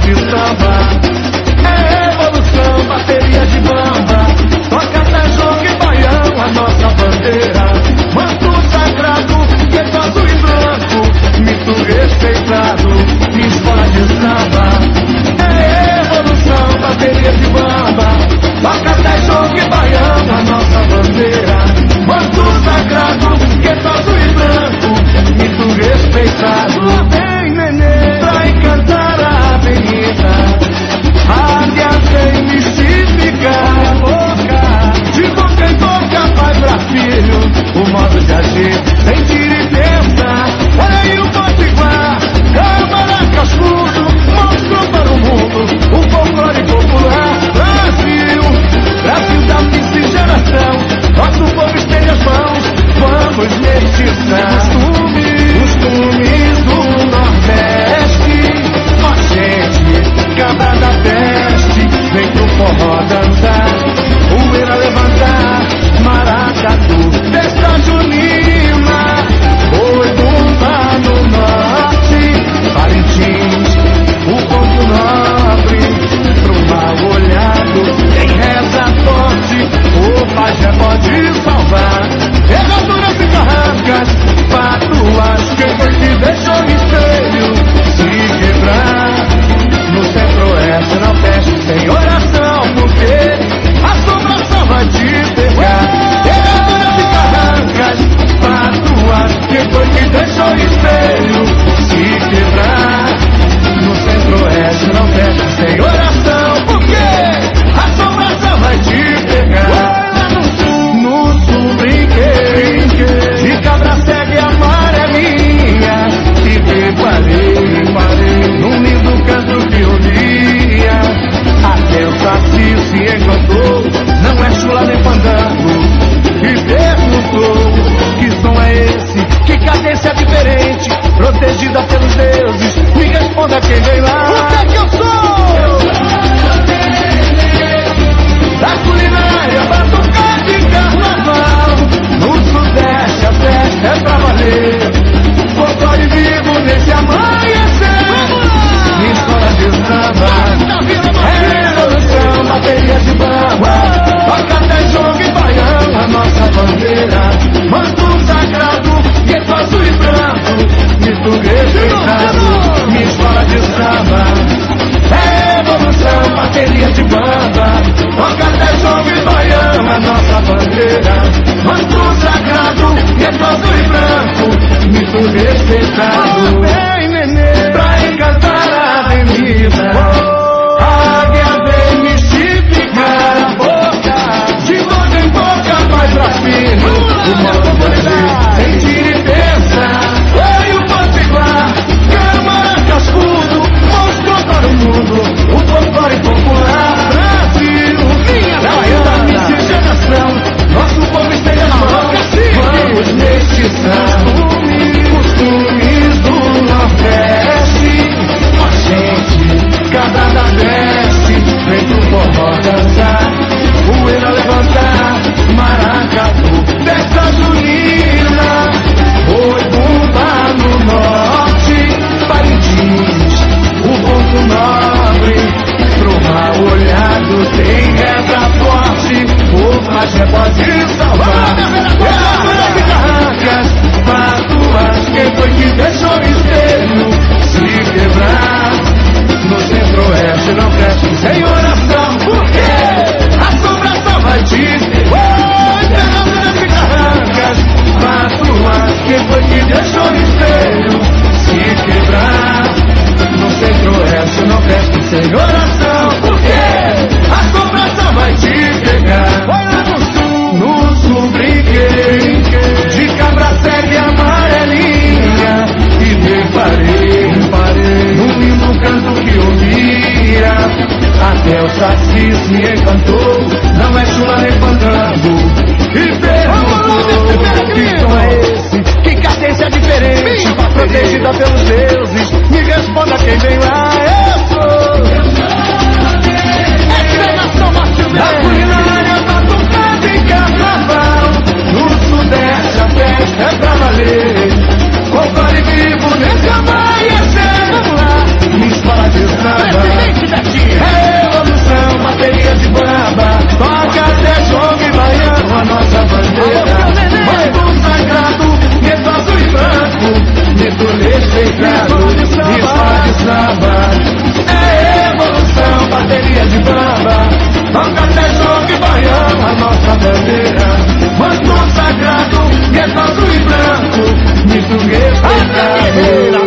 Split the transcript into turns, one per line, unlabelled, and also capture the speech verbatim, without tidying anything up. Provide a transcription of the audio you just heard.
de samba. É revolução, bateria de bamba. Toca até jogo e baião, a nossa bandeira. Manto sagrado, que é azul e branco. Mito respeitado, escola de samba. É revolução, bateria de bamba. Toca até jogo e baião, a nossa bandeira. Manto sagrado, que é azul e branco. Mito respeitado. Vem, nenê, pra encantar a avenida. Águia vem mistificar a boca. De boca em boca, pai pra filho. O modo de agir, sentir e pensar. Olha aí o Potiguar, Câmara Cascudo. Mostrou para o mundo o folclore popular. Brasil, Brasil da miscigenação. Nosso povo estende as mãos, vamos mestiçar. Costumes do Nordeste. Ó gente, cabra da peste. Vem pro forró dançar, poeira levantar. Maracatu, festa junina. Oi, bumba no norte. Parintins, o ponto nobre. Pro mal olhado, quem reza forte. O pajé pode salvar. Regaduras e barrancas, patuas. Quem foi que deixou o espelho se quebrar? No centro-oeste, nordeste, sem oração. Porque a assombração vai te pegar. Regaduras e barrancas, patuas. Quem foi que deixou o espelho se quebrar? No centro-oeste, nordeste, sem oração. Porque a assombração vai te pegar. No sul brinquei, de cabra cega e amarelinha. E deparei, parei, num lindo canto que ouvia. Até o saci se encantou, não é chula nem fandango. E perguntou, que som é esse? Que cadência diferente, protegida pelos deuses? Me responda quem vem lá. O que é que eu sou? Da culinária, batucada e carnaval. No sudeste a festa é pra valer. Folclore vivo nesse amanhecer. Escola de samba, é revolução, bateria de bamba. Toca até jogo e baião, a nossa bandeira. Manto sagrado, que é azul e branco. Mito respeitado, minha escola de samba. É revolução, bateria de bamba. Toca até jogo e baião, a nossa bandeira. Manto sagrado, que é azul e branco. Mito respeitado, vem nenê, pra encantar a avenida. Águia vem mistificar a boca. De boca em boca vai pra filho. O modo de agir, sentir e pensar. Oi, o Potiguar, Câmara Cascudo. Mostrou para o mundo o folclore popular. Brasil, Brasil da miscigenação. Nosso povo estende as mãos, vamos mestiçar. Costumes do Nordeste. Ó gente, cabra da veste. Vem pro forró dançar, poeira levantar. Maracatu, festa junina. Oi, bumba no norte. Parintins, o ponto nobre. Pro mal olhado tem reza forte. O pajé pode salvar. Regaduras e carrancas, patuas. Quem foi que deixou o espelho se quebrar? No centro-oeste não cresce sem oração. Porque a assombração vai te pegar. Regaduras e carrancas, patuas. Quem foi que deixou o espelho se quebrar? No centro-oeste não cresce sem oração. Porque a assombração vai te pegar. No sul brinquei, de cabra cega e amarelinha. E deparei, parei, num lindo canto que ouvia. Até o saci se encantou, não é chula nem fandango. E perguntou, que som é esse? Que cadência diferente, protegida pelos deuses? Me responda quem vem lá. Eu sou Exclamação Martinez. Da culinária, batucada e carnaval. No sudeste a festa é pra valer. Folclore vivo nesse amanhecer. Vamos lá, me escola de samba. muito respeitado.